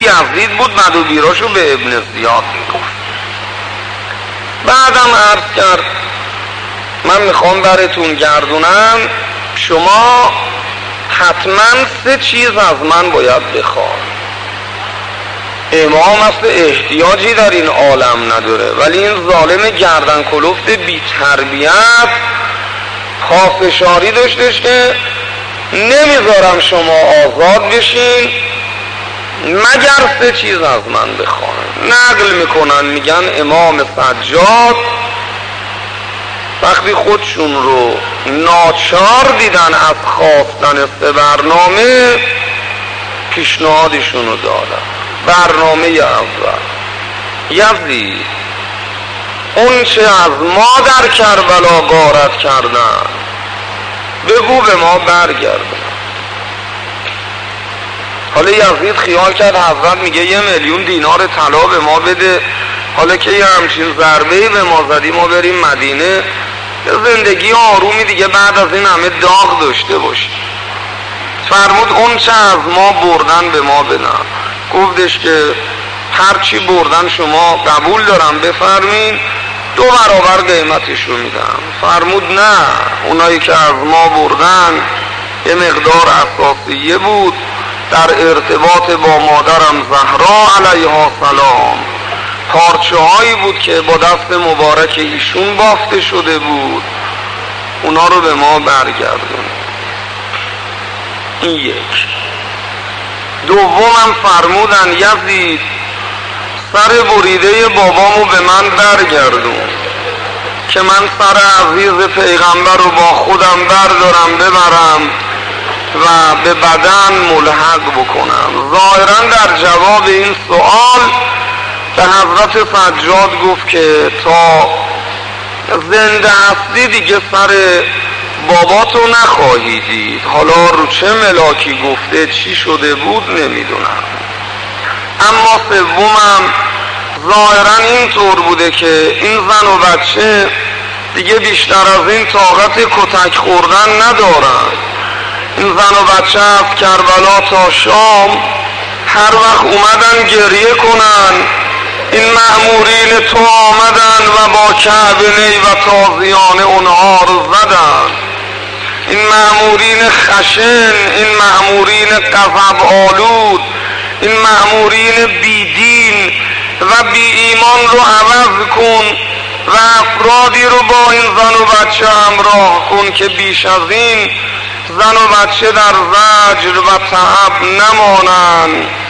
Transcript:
یزید بود، بد و بیراشو به ابن زیاد میگفت. بعدم عرض کرد من میخوام براتون گردونم، شما حتما 3 چیز از من باید بخواد. امام اصل احتیاجی در این عالم نداره، ولی این ظالم گردن کلفت بی تربیت پافشاری داشتش که نمیذارم شما آزاد بشین مگر 3 چیز از من بخواهن. نقل میکنن میگن امام سجاد وقتی خودشون رو ناچار دیدن از خواستن 3 برنامه، پیشنهادشون رو دادن. برنامه اول، یزید اون چه از ما در کربلا غارت کردن بگو به ما برگردن. حالا یزید خیال کرد حضرت میگه 1,000,000 دینار طلا به ما بده، حالا که یه همچین ضربه‌ای به ما زدی ما بریم مدینه یه زندگی آرومی دیگه بعد از این همه داغ داشته باشیم. فرمود اون چه از ما بردن به ما بدن. گفتش که هرچی بردن شما قبول دارم بفرمین، 2 برابر قیمتش رو میدم. فرمود نه، اونایی که از ما بردن یه مقدار اساسیه بود در ارتباط با مادرم زهرا علیها سلام، پارچه هایی بود که با دست مبارک ایشون بافته شده بود، اونا رو به ما برگردون. این یک. دومم فرمودن یزید سر بریده بابامو به من برگردون که من سر عزیز پیغمبر رو با خودم بردارم ببرم و به بدن ملحق بکنم. ظاهرا در جواب این سوال به حضرت سجاد گفت که تا زنده هستی دیگه سر باباتو نخواهی دید. حالا رو چه ملاکی گفته چی شده بود نمیدونم. اما سومم ظاهرا اینطور بوده که این زن و بچه دیگه بیشتر از این طاقت کتک خوردن ندارن. این زن و بچه از کربلا تا شام هر وقت اومدن گریه کنن این مأمورین تو آمدن و با کعبه نی و تازیانه اونها رو زدن. این مأمورین خشن، این مأمورین غضب آلود، این مأمورین بیدین و بی ایمان رو عوض کن و افرادی رو با این زن و بچه همراه کن که بیش از این زن و بچه در زجر و تعب نمانند.